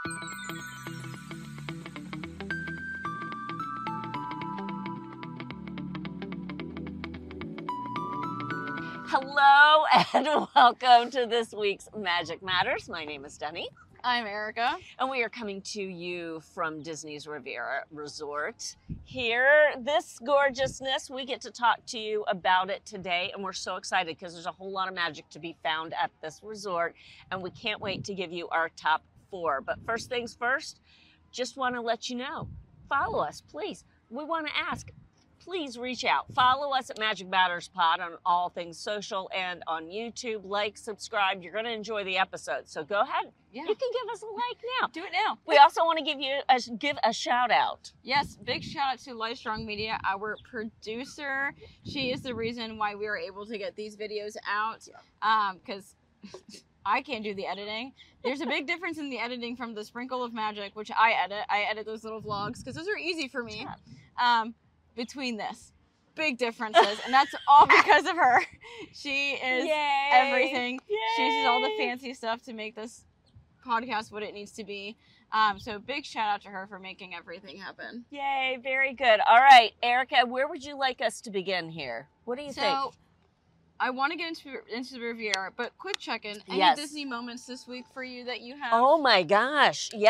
Hello and welcome to this week's Magic Matters. My name is Denny. I'm Erica. And we are coming to you from Disney's Riviera Resort. Here, this gorgeousness, we get to talk to you about it today, and we're so excited because there's a whole lot of magic to be found at this resort, and we can't wait to give you our top 4. But first things first, just want to let you know, follow us, please. We want to ask, please reach out. Follow us at Magic Matters Pod on all things social and on YouTube. Like, subscribe. You're going to enjoy the episode. So go ahead. Yeah. You can give us a like now. Do it now. We also want to give a shout out. Yes, big shout out to Livestrong Media, our producer. She is the reason why we are able to get these videos out. Because I can't do the editing. There's a big difference in the editing from the Sprinkle of Magic, which I edit. I edit those little vlogs because those are easy for me. Between this, big differences, and that's all because of her. She is Yay. everything. Yay. She uses all the fancy stuff to make this podcast what it needs to be. So big shout out to her for making everything happen. Yay, very good. All right, Erica, where would you like us to begin here? What do you think? I want to get into the Riviera, but quick check-in. Any Yes. Disney moments this week for you that you have? Oh my gosh. Yeah.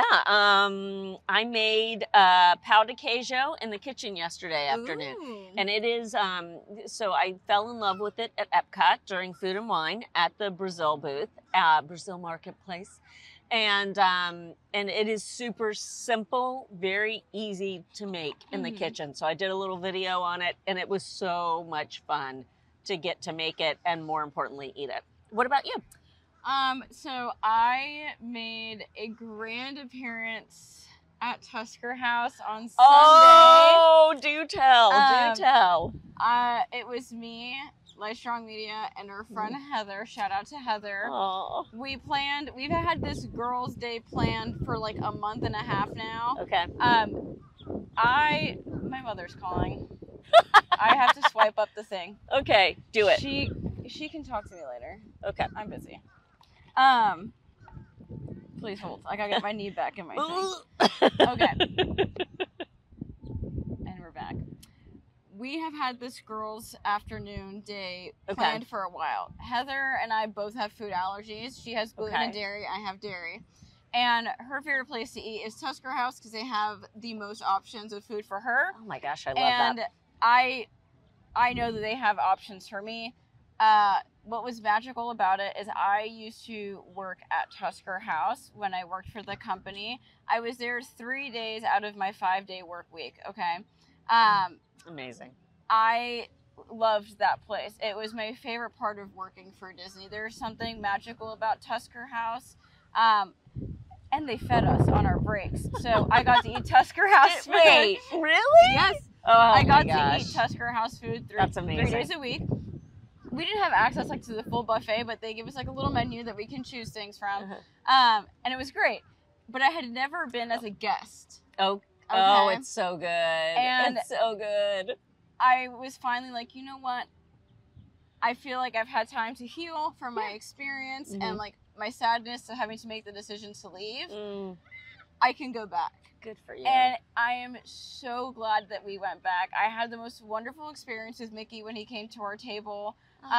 I made pau de queijo in the kitchen yesterday afternoon. Ooh. And it is, so I fell in love with it at Epcot during Food and Wine at the Brazil booth, Brazil Marketplace. And it is super simple, very easy to make in the kitchen. So I did a little video on it, and it was so much fun to get to make it and, more importantly, eat it. What about you? So I made a grand appearance at Tusker House on Sunday. Oh, do tell, do tell. It was me, Livestrong Media, and our friend Heather. Shout out to Heather. Oh. We've had this girls' day planned for like a month and a half now. Okay. My mother's calling. I have to swipe up the thing. Okay, do it. She can talk to me later. Okay. I'm busy. Please hold. I gotta get my knee back in my thing. Okay. And we're back. We have had this girls' afternoon day planned for a while. Heather and I both have food allergies. She has gluten and dairy. I have dairy. And her favorite place to eat is Tusker House because they have the most options of food for her. Oh my gosh, I love that. I know that they have options for me. What was magical about it is I used to work at Tusker House when I worked for the company. I was there 3 days out of my 5-day work week, okay? Amazing. I loved that place. It was my favorite part of working for Disney. There's something magical about Tusker House. And they fed us on our breaks. So I got to eat Tusker House food. Wait, really? Yes. Oh, I got my to eat Tusker House food 3 days a week. We didn't have access to the full buffet, but they give us a little menu that we can choose things from. And it was great. But I had never been as a guest. Oh, it's so good. And it's so good. I was finally like, you know what? I feel like I've had time to heal from my experience and my sadness of having to make the decision to leave. I can go back. Good for you. And I am so glad that we went back. I had the most wonderful experience with Mickey when he came to our table.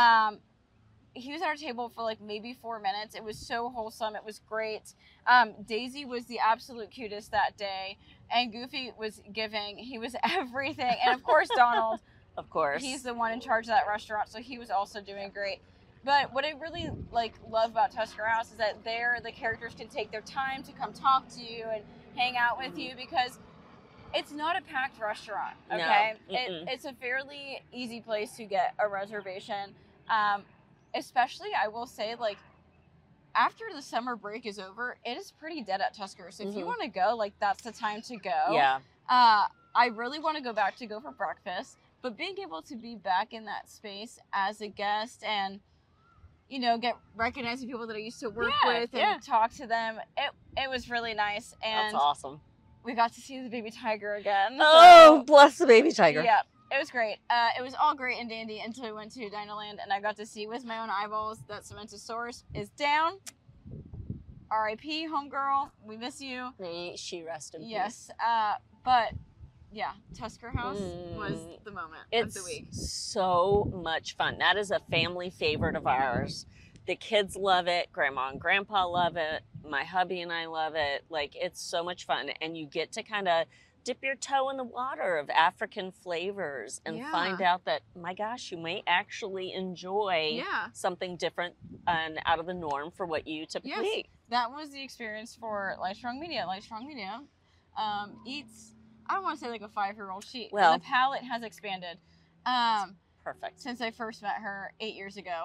He was at our table for maybe 4 minutes. It was so wholesome. It was great. Daisy was the absolute cutest that day. And Goofy was giving. He was everything. And of course, Donald. Of course. He's the one in charge of that restaurant, so he was also doing great. But what I really love about Tusker House is that there the characters can take their time to come talk to you and hang out with you because it's not a packed restaurant, okay? No. It's a fairly easy place to get a reservation. Especially, I will say, after the summer break is over, it is pretty dead at Tusker. So if you want to go, that's the time to go. Yeah. I really want to go for breakfast. But being able to be back in that space as a guest and, get recognizing people that I used to work with and talk to them, it was really nice. And that's awesome. We got to see the baby tiger again. Oh, bless the baby tiger. Yeah, it was great. It was all great and dandy until we went to Dinoland and I got to see with my own eyeballs that Cementosaurus is down. R.I.P. homegirl. We miss you. May she rest in peace. Yes. But yeah, Tusker House was the moment of the week. It's so much fun. That is a family favorite of ours. The kids love it. Grandma and Grandpa love it. My hubby and I love it. Like, it's so much fun. And you get to kind of dip your toe in the water of African flavors and find out that, my gosh, you may actually enjoy something different and out of the norm for what you typically eat. That was the experience for Livestrong Media. Livestrong Media eats, I don't want to say like a 5-year-old. The palate has expanded. Perfect. Since I first met her 8 years ago.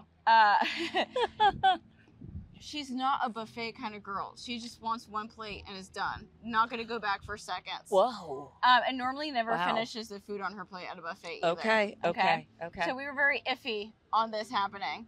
She's not a buffet kind of girl. She just wants one plate and is done. Not going to go back for seconds. Whoa. And normally never finishes the food on her plate at a buffet either. Okay. So we were very iffy on this happening.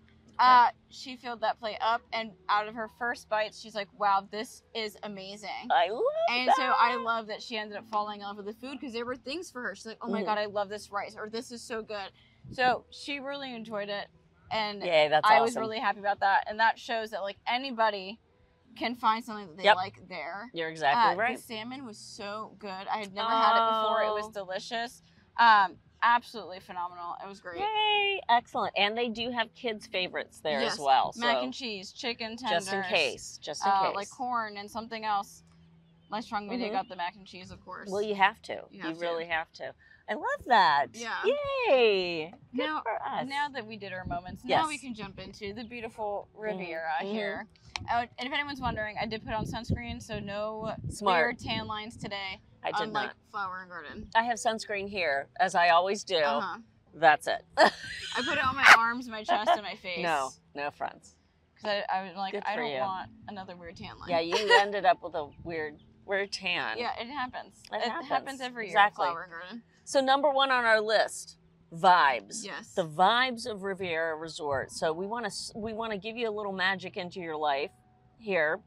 She filled that plate up, and out of her first bite, she's like, wow, this is amazing. I love And that. so I love that she ended up falling in love with the food because there were things for her. She's like, oh my God, I love this rice, or this is so good. So she really enjoyed it. And that's I awesome. was really happy about that. And that shows that like anybody can find something that they like there. You're exactly right. The salmon was so good. I had never had it before. It was delicious. Absolutely phenomenal. It was great. Yay! Excellent. And they do have kids' favorites there as well. Mac and cheese, chicken tenders. Just in case. Like corn and something else. Livestrong Media got the mac and cheese, of course. Well, you have to. You really have to. I love that. Yeah. Yay! Good now, for us. Now that we did our moments, now we can jump into the beautiful Riviera here. And if anyone's wondering, I did put on sunscreen, so no weird tan lines today. I did not. Like Flower and Garden. I have sunscreen here, as I always do. That's it. I put it on my arms, my chest, and my face. No fronts. Because I was like, I don't want another weird tan line. Yeah, you ended up with a weird tan. Yeah, it happens. It happens every year. Exactly. Flower and Garden. So number 1 on our list, vibes. Yes. The vibes of Riviera Resort. So we want to give you a little magic into your life here,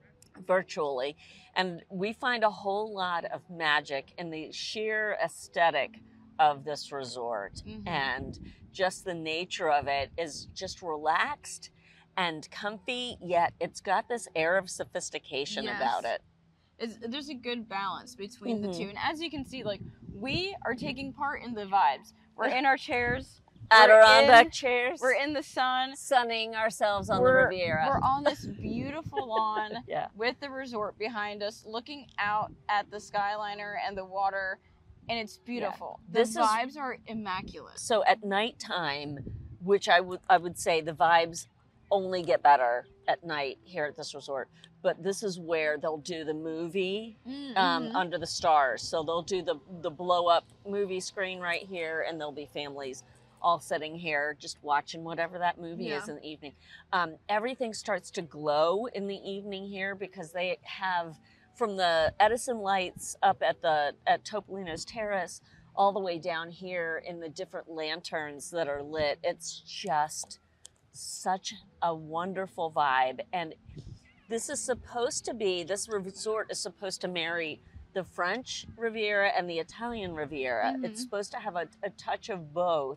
virtually, and we find a whole lot of magic in the sheer aesthetic of this resort, and just the nature of it is just relaxed and comfy. Yet it's got this air of sophistication about it. There's a good balance between the two, and as you can see, like, we are taking part in the vibes. We're in our chairs. Adirondack chairs. We're in the sun. Sunning ourselves on the Riviera. We're on this beautiful lawn with the resort behind us, looking out at the Skyliner and the water, and it's beautiful. The vibes are immaculate. So at nighttime, which I would say the vibes only get better at night here at this resort. But this is where they'll do the movie under the stars. So they'll do the blow up movie screen right here, and there'll be families all sitting here just watching whatever that movie is in the evening. Everything starts to glow in the evening here because they have, from the Edison lights up at Topolino's Terrace all the way down here in the different lanterns that are lit. It's just such a wonderful vibe. And this resort is supposed to marry the French Riviera and the Italian Riviera. It's supposed to have a touch of both.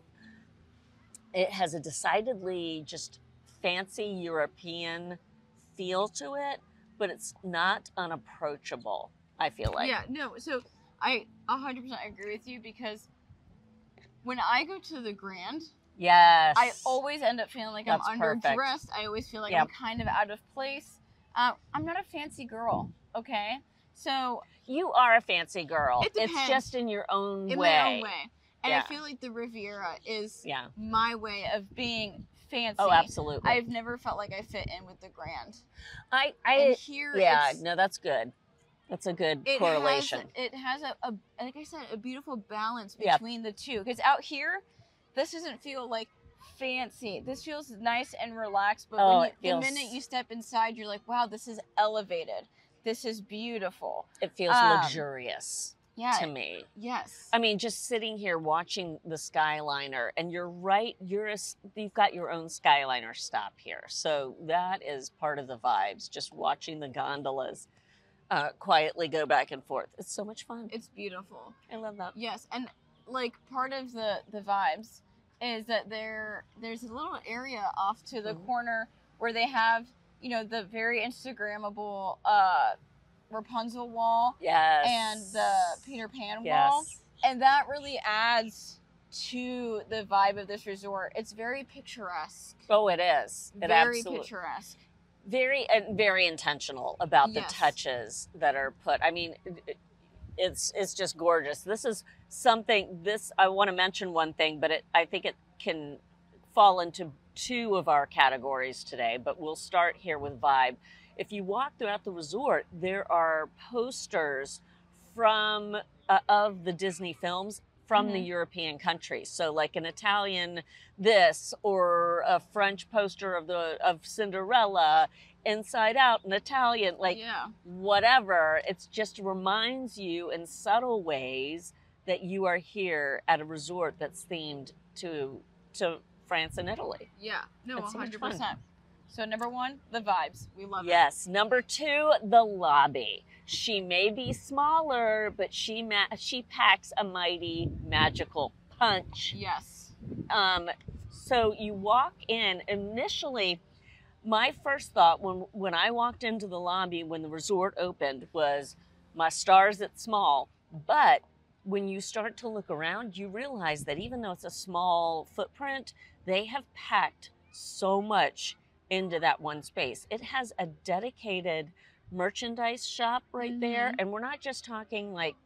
It has a decidedly just fancy European feel to it, but it's not unapproachable, I feel like. Yeah, no, so I 100% agree with you, because when I go to the Grand, I always end up feeling like I'm underdressed. I always feel like I'm kind of out of place. I'm not a fancy girl, okay? So you are a fancy girl. It depends. It's just in your own way. In my own way. And I feel like the Riviera is my way of being fancy. Oh, absolutely. I've never felt like I fit in with the Grand. And here that's good. That's a good correlation. It has like I said, a beautiful balance between the two. Because out here, this doesn't feel like fancy. This feels nice and relaxed. But the minute you step inside, you're like, wow, this is elevated. This is beautiful. It feels luxurious. Yeah, to me. Yes. I mean, just sitting here watching the Skyliner, and you're right, you've got your own Skyliner stop here. So that is part of the vibes, just watching the gondolas quietly go back and forth. It's so much fun. It's beautiful. I love that. Yes, and like part of the vibes is that there's a little area off to the corner where they have, you know, the very Instagrammable Rapunzel wall Yes. and the Peter Pan Yes. wall. And that really adds to the vibe of this resort. It's very picturesque. Oh, it is. It Very absolutely picturesque. very intentional about the Yes. touches that are put. I mean, it's just gorgeous. This is something. I want to mention one thing, but I think it can fall into two of our categories today. But we'll start here with vibe. If you walk throughout the resort, there are posters from of the Disney films from the European countries. So like an Italian this, or a French poster of Cinderella, Inside Out, an Italian, like whatever. It just reminds you in subtle ways that you are here at a resort that's themed to France and Italy. Yeah. No, It's so much 100%. fun. So number one, the vibes. We love it. Yes. Number two, the lobby. She may be smaller, but she packs a mighty magical punch. Yes. So you walk in. Initially, my first thought when I walked into the lobby when the resort opened was, my stars, it's small. But when you start to look around, you realize that even though it's a small footprint, they have packed so much into that one space. It has a dedicated merchandise shop right there. And we're not just talking like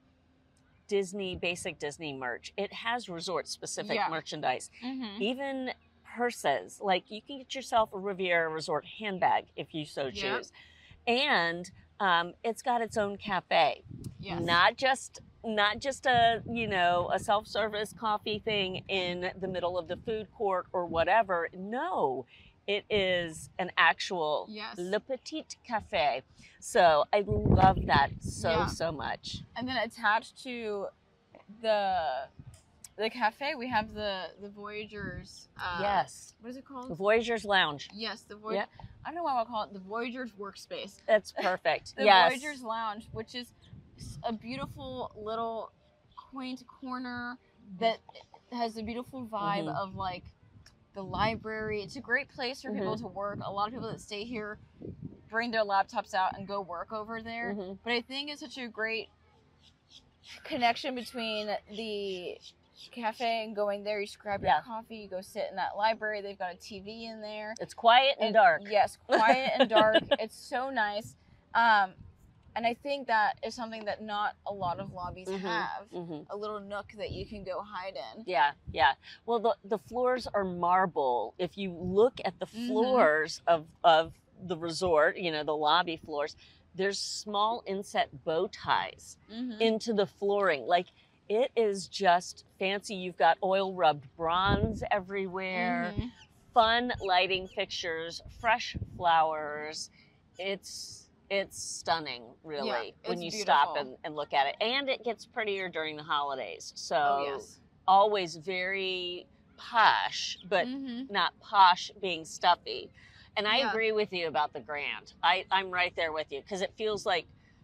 basic Disney merch. It has resort specific merchandise. Even purses. Like you can get yourself a Riviera Resort handbag if you so choose. And it's got its own cafe. Yes. Not just a, a self-service coffee thing in the middle of the food court or whatever. No, it is an actual Le Petit Café. So I love that so much. And then attached to the cafe, we have the Voyagers. Yes. What is it called? The Voyagers Lounge. Yes, the Voyagers. I don't know why I'll call it the Voyagers Workspace. That's perfect. The Voyagers Lounge, which is a beautiful little quaint corner that has a beautiful vibe of like the library. It's a great place for people to work. A lot of people that stay here bring their laptops out and go work over there. But I think it's such a great connection between the cafe and going there. You just grab your coffee, you go sit in that library. They've got a TV in there. It's quiet and dark. Yes, quiet and dark. It's so nice. And I think that is something that not a lot of lobbies have. A little nook that you can go hide in. Yeah. Well, the floors are marble. If you look at the floors of the resort, the lobby floors, there's small inset bow ties into the flooring. Like, it is just fancy. You've got oil rubbed bronze everywhere, fun lighting fixtures, fresh flowers. It's stunning, really, when you stop and look at it. And it gets prettier during the holidays. So always very posh, but not posh being stuffy. And I agree with you about the Grand. I'm right there with you, because it feels like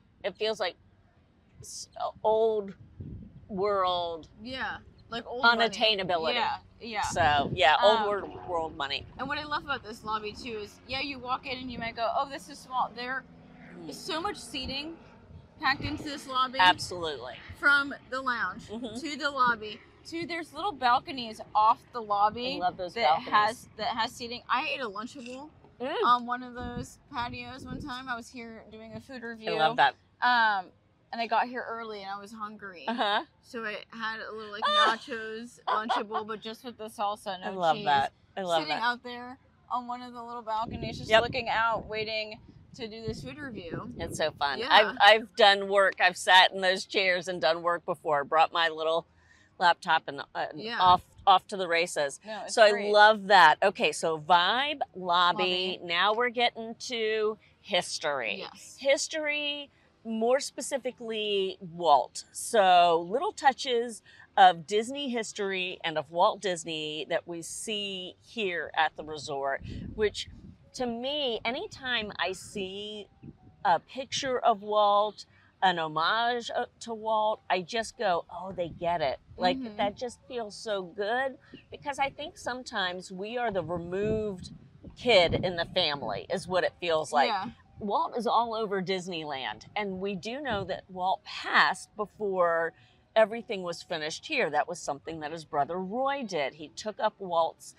old world, like old unattainability. Money. So old world money. And what I love about this lobby too is, you walk in and you might go, oh, this is small. There is so much seating packed into this lobby. Absolutely. From the lounge to the lobby to, there's little balconies off the lobby. I love those balconies. That has seating. I ate a Lunchable on one of those patios one time. I was here doing a food review. I love that. And I got here early and I was hungry. So I had a little nachos Lunchable, but just with the salsa, no cheese. I love that. Sitting out there on one of the little balconies, just looking out, waiting to do this food review. It's so fun. I've done work. I've sat in those chairs and done work before. Brought my little laptop and off to the races. No, it's so great. I love that. Okay, so vibe, lobby. Now we're getting to history. Yes. History, more specifically Walt. So little touches of Disney history and of Walt Disney that we see here at the resort, which to me, anytime I see a picture of Walt, an homage to Walt, I just go, oh, they get it. Like, that just feels so good, because I think sometimes we are the removed kid in the family is what it feels like. Yeah. Walt is all over Disneyland, and we do know that Walt passed before everything was finished here. That was something that his brother Roy did. He took up Walt's,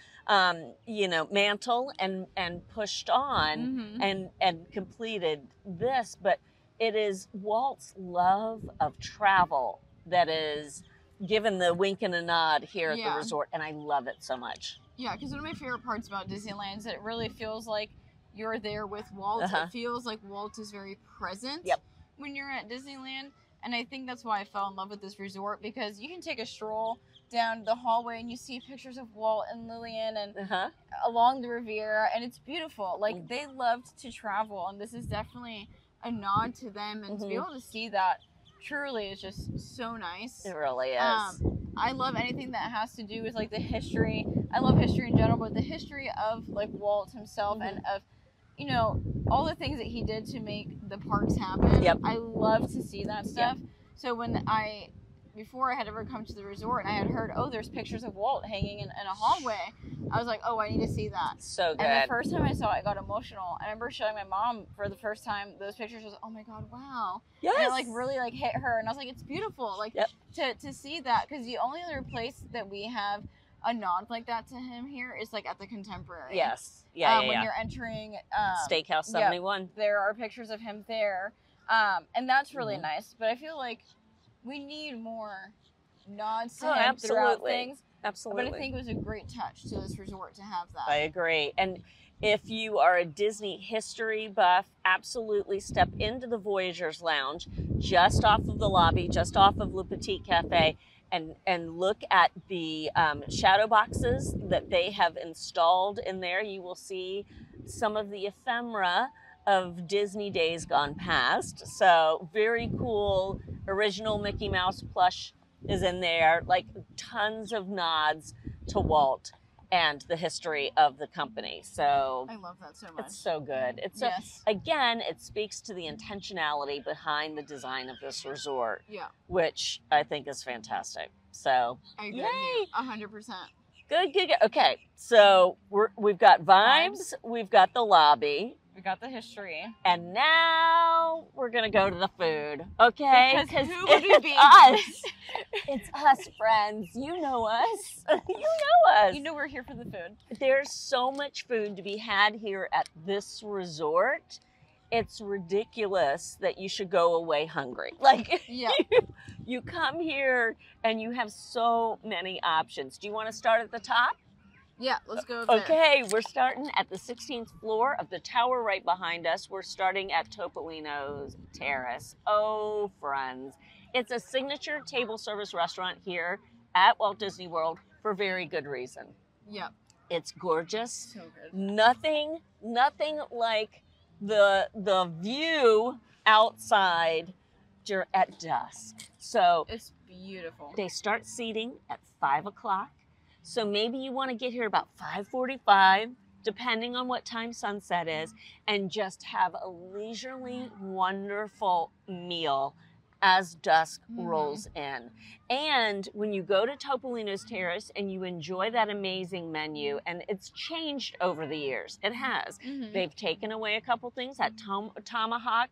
mantle and pushed on and completed this. But it is Walt's love of travel that is given the wink and a nod here at the resort, and I love it so much. Yeah, because one of my favorite parts about Disneyland is that it really feels like you're there with Walt. It feels like Walt is very present when you're at Disneyland. And I think that's why I fell in love with this resort, because you can take a stroll down the hallway and you see pictures of Walt and Lillian and along the Riviera, and it's beautiful. Like, they loved to travel, and this is definitely a nod to them. And to be able to see that truly is just so nice. It really is. I love anything that has to do with like the history. I love history in general, but the history of like Walt himself and of, you know, all the things that he did to make the parks happen. I love to see that stuff. So before I had ever come to the resort, I had heard, oh, there's pictures of Walt hanging in a hallway. I was like, oh, I need to see that. So good. And the first time I saw it, I got emotional. I remember showing my mom for the first time those pictures. I was, oh my God, wow. Yes. And it like really like hit her. And I was like, it's beautiful. Like to see that, because the only other place that we have a nod like that to him here is like at the Contemporary. Yes. When you're entering Steakhouse 71. There are pictures of him there. And that's really nice. But I feel like we need more nods to him throughout things. Absolutely. But I think it was a great touch to this resort to have that. I agree. And if you are a Disney history buff, absolutely step into the Voyageurs Lounge, just off of the lobby, just off of Le Petit Cafe, and look at the shadow boxes that they have installed in there. You will see some of the ephemera of Disney days gone past. So very cool. Original Mickey Mouse plush is in there. Like, tons of nods to Walt and the history of the company. So I love that so much. It's so good. It's again, it speaks to the intentionality behind the design of this resort. Which I think is fantastic. So I agree. Yay! 100%. Good. Okay, so we've got vibes. We've got the lobby. We got the history. And now we're going to go to the food, okay? Because who would it be? Us. It's us, friends. You know us. You know us. You know we're here for the food. There's so much food to be had here at this resort. It's ridiculous that you should go away hungry. Like, you come here and you have so many options. Do you want to start at the top? Yeah, let's go there. Okay, we're starting at the 16th floor of the tower right behind us. We're starting at Topolino's Terrace. Oh, friends. It's a signature table service restaurant here at Walt Disney World for very good reason. It's gorgeous. So good. Nothing like the view outside at dusk. So it's beautiful. They start seating at 5 o'clock. So maybe you want to get here about 5:45, depending on what time sunset is, and just have a leisurely, wonderful meal as dusk rolls in. And when you go to Topolino's Terrace and you enjoy that amazing menu, and it's changed over the years, it has. They've taken away a couple things. That tomahawk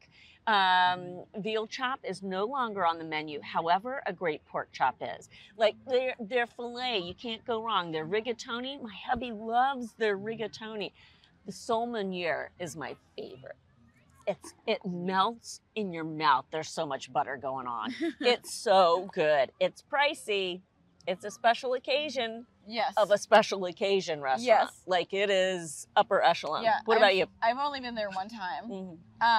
veal chop is no longer on the menu. However, a great pork chop is. Like their filet, you can't go wrong. Their rigatoni, my hubby loves their rigatoni. The sole meuniere is my favorite. It melts in your mouth. There's so much butter going on. It's so good. It's pricey. It's a special occasion. Of a special occasion restaurant. Like, it is upper echelon. What about you? I've only been there one time.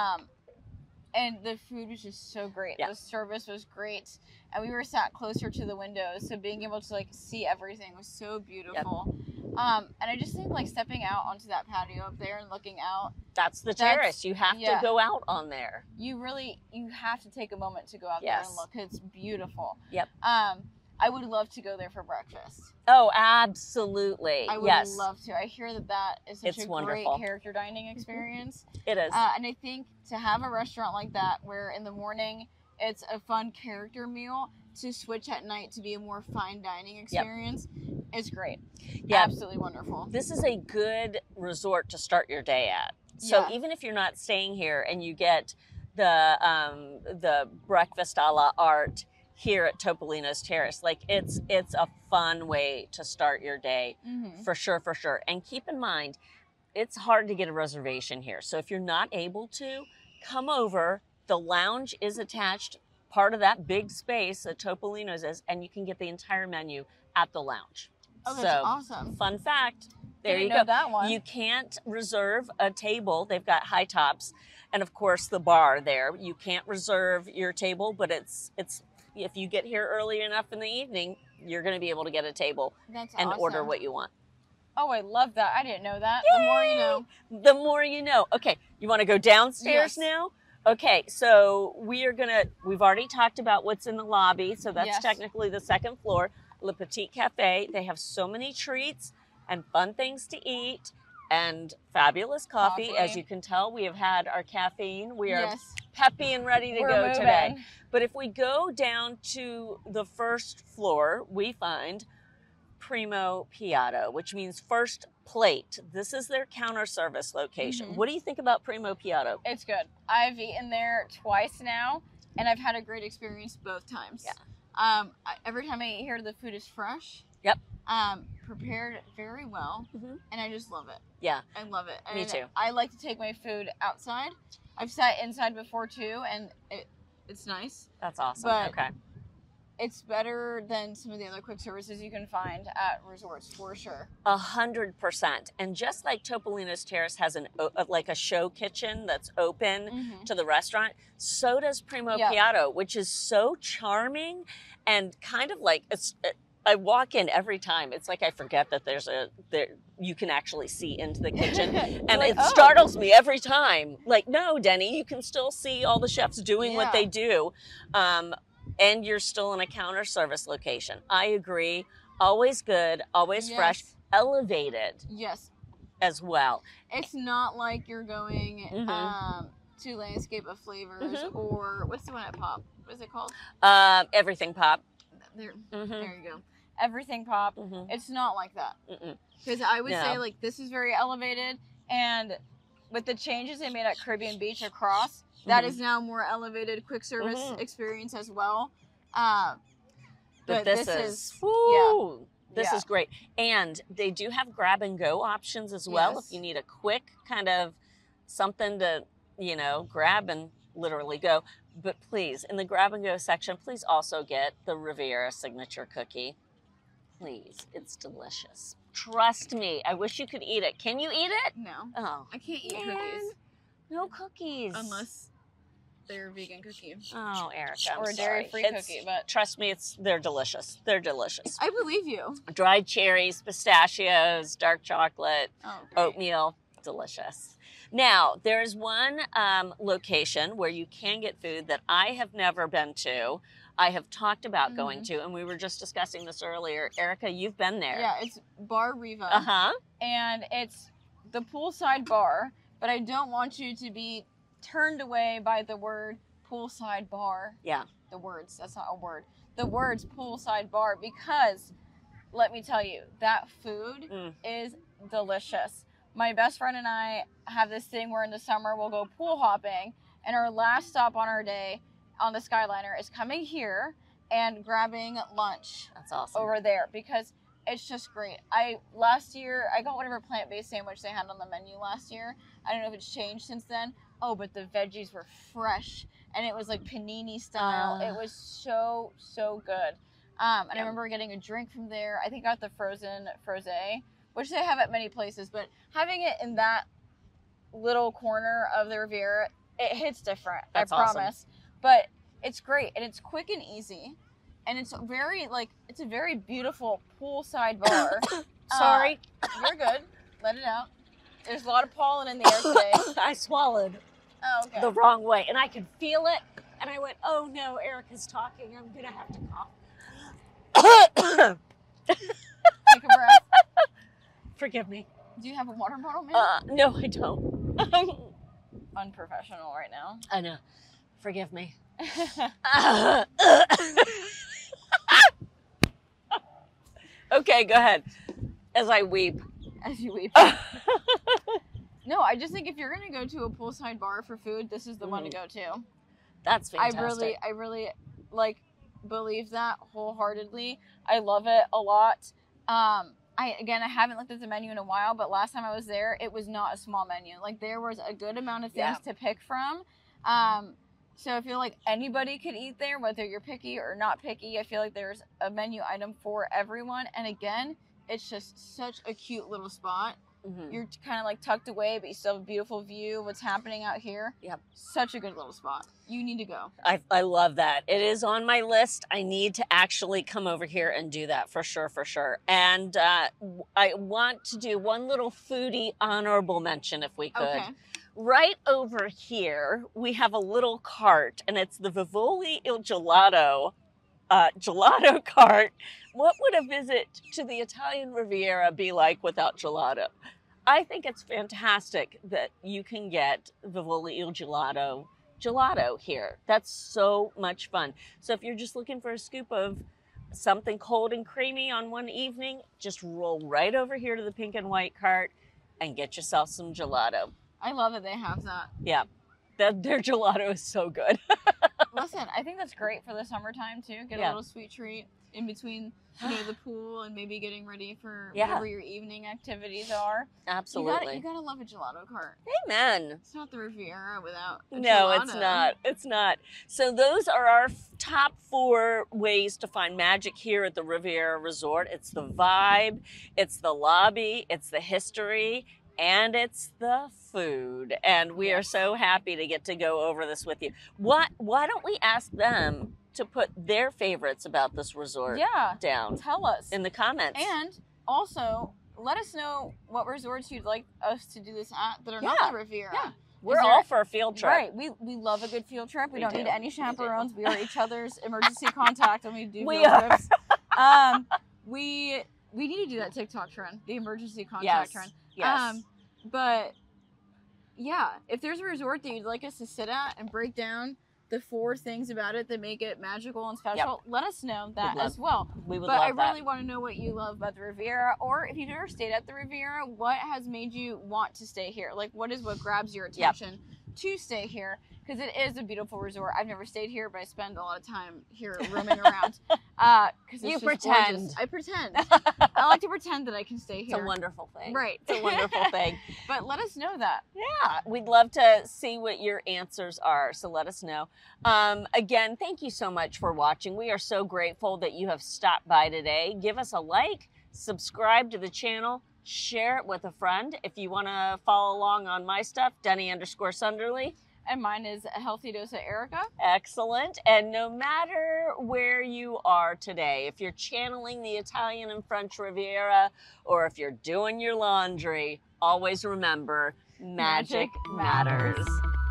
And the food was just so great. The service was great. And we were sat closer to the windows, so being able to like see everything was so beautiful. And I just think like stepping out onto that patio up there and looking out. That's the terrace. You have to go out on there. You have to take a moment to go out there and look. It's beautiful. I would love to go there for breakfast. Oh, absolutely. I would love to. I hear that is such a wonderful. great character dining experience. It is. And I think to have a restaurant like that where in the morning It's a fun character meal to switch at night to be a more fine dining experience. It's great. Yeah. Absolutely wonderful. This is a good resort to start your day at. So Yeah. even if you're not staying here and you get the breakfast a la art here at Topolino's Terrace, like it's a fun way to start your day. For sure, for sure. And keep in mind, it's hard to get a reservation here. So if you're not able to, come over. The lounge is attached, part of that big space that Topolino's is, and you can get the entire menu at the lounge. Oh, that's So, awesome. fun fact, there Didn't you know go. that one. You can't reserve a table. They've got high tops, and of course the bar there. You can't reserve your table, but it's if you get here early enough in the evening, you're going to be able to get a table That's and awesome. order what you want. Oh, I love that. I didn't know that. The more you know. The more you know. Okay, you want to go downstairs Yes. now? Okay, so we've already talked about what's in the lobby, so that's Yes. technically the second floor. Le Petit Cafe. They have so many treats and fun things to eat and fabulous coffee. As you can tell, we have had our caffeine. We are Yes. peppy and ready to We're go moving. today. But if we go down to the first floor, we find Primo Piatto, which means first plate. This is their counter service location. Mhm. What do you think about Primo Piatto? It's good. I've eaten there twice now, and I've had a great experience both times. Yeah. Every time I eat here, the food is fresh. Yep. Prepared very well, Mhm. and I just love it. Yeah. I love it. Me And too. I like to take my food outside. I've sat inside before too, and it's nice. That's awesome. But- Okay. It's better than some of the other quick services you can find at resorts for sure. 100%. And just like Topolino's Terrace has like a show kitchen that's open Mhm. to the restaurant, so does Primo Yeah. Piatto, which is so charming and kind of like I walk in every time. It's like I forget that you can actually see into the kitchen, and Like, it oh. startles me every time. Like, no, Denny, you can still see all the chefs doing what Yeah. they do, and you're still in a counter service location. I agree. Always good, always fresh, Yes. elevated Yes. as well. It's not like you're going Mhm. to Landscape of Flavors Mhm. or what's the one at Pop? What is it called? Everything Pop. There, Mm-hmm. there you go. Everything Pop. Mm-hmm. It's not like that. Mm-mm. Because I would No. say like this is very elevated, and with the changes they made at Caribbean Beach across, that Mhm. is now more elevated quick service Mhm. experience as well. But this is this Yeah. is great, and they do have grab and go options as well. Yes. If you need a quick kind of something to grab and literally go. But please, in the grab and go section, please also get the Riviera signature cookie. Please, it's delicious. Trust me. I wish you could eat it. Can you eat it? No, Oh, I can't eat man. cookies No cookies. unless they're vegan cookies Oh, Erica, I'm or a sorry. dairy-free It's- cookie. But Trust me, they're delicious. They're delicious. I believe you. Dried cherries, pistachios, dark chocolate, Oh, great. oatmeal, delicious. Now, there's one location where you can get food that I have never been to. I have talked about going to, and we were just discussing this earlier. Erica, you've been there. Yeah, it's Bar Riva. Uh-huh. And it's the poolside bar, but I don't want you to be turned away by the word poolside bar. Yeah. The words, that's not a word. The words poolside bar, because let me tell you, that food is delicious. My best friend and I have this thing where in the summer we'll go pool hopping, and our last stop on our day on the Skyliner is coming here and grabbing lunch That's awesome. over there because it's just great. Last year I got whatever plant-based sandwich they had on the menu last year. I don't know if it's changed since then. Oh, but the veggies were fresh and it was like panini style. It was so good. And I remember getting a drink from there. I think I got the frozen frosé, which they have at many places, but having it in that little corner of the Riviera, it hits different. That's I awesome. promise. But it's great and it's quick and easy. And it's a very beautiful poolside bar. Sorry. You're good. Let it out. There's a lot of pollen in the air today. I swallowed Oh, okay. the wrong way, and I could feel it, and I went, oh no, Erica's talking. I'm going to have to cough. Take a breath. Forgive me. Do you have a water bottle, man? No, I don't. Unprofessional right now. I know. Forgive me. Okay, go ahead. As I weep. As you weep. No, I just think if you're gonna go to a poolside bar for food, this is the one to go to. That's fantastic. I really like believe that wholeheartedly. I love it a lot. I haven't looked at the menu in a while, but last time I was there, it was not a small menu. Like there was a good amount of things to pick from. So I feel like anybody could eat there, whether you're picky or not picky. I feel like there's a menu item for everyone. And again, it's just such a cute little spot. Mm-hmm. You're kind of like tucked away, but you still have a beautiful view of what's happening out here. Yep. Such a good little spot. You need to go. I love that. It is on my list. I need to actually come over here and do that for sure, for sure. And I want to do one little foodie honorable mention if we could. Okay. Right over here, we have a little cart, and it's the Vivoli Il Gelato gelato cart. What would a visit to the Italian Riviera be like without gelato? I think it's fantastic that you can get Vivoli Il gelato here. That's so much fun. So if you're just looking for a scoop of something cold and creamy on one evening, just roll right over here to the pink and white cart and get yourself some gelato. I love that they have that. Yeah, their gelato is so good. Listen, I think that's great for the summertime too. Get a little sweet treat in between, the pool and maybe getting ready for whatever your evening activities are. Absolutely. You gotta love a gelato cart. Amen. It's not the Riviera without a No, gelato. it's not. It's not. So those are our top 4 ways to find magic here at the Riviera Resort. It's the vibe, it's the lobby, it's the history, and it's the food. And we are so happy to get to go over this with you. Why don't we ask them to put their favorites about this resort down? Tell us in the comments. And also, let us know what resorts you'd like us to do this at that are not the Riviera. Yeah. We're all for a field trip. Right. We love a good field trip. We don't need any chaperones. We are each other's emergency contact when we do field trips. We need to do that TikTok trend, the emergency contact trend. Yes. But yeah, if there's a resort that you'd like us to sit at and break down the 4 things about it that make it magical and special, let us know that as well. We would love that. But I really want to know what you love about the Riviera, or if you've ever stayed at the Riviera, what has made you want to stay here? Like, what grabs your attention to stay here? Because it is a beautiful resort. I've never stayed here, but I spend a lot of time here roaming around. You pretend. Gorgeous. I pretend. I like to pretend that I can stay here. It's a wonderful thing. Right. It's a wonderful thing. But let us know that. Yeah. We'd love to see what your answers are. So let us know. Again, thank you so much for watching. We are so grateful that you have stopped by today. Give us a like, subscribe to the channel, share it with a friend. If you want to follow along on my stuff, Denny_Sunderly. And mine is A Healthy Dose of Erica. Excellent. And no matter where you are today, if you're channeling the Italian and French Riviera, or if you're doing your laundry, always remember, magic matters.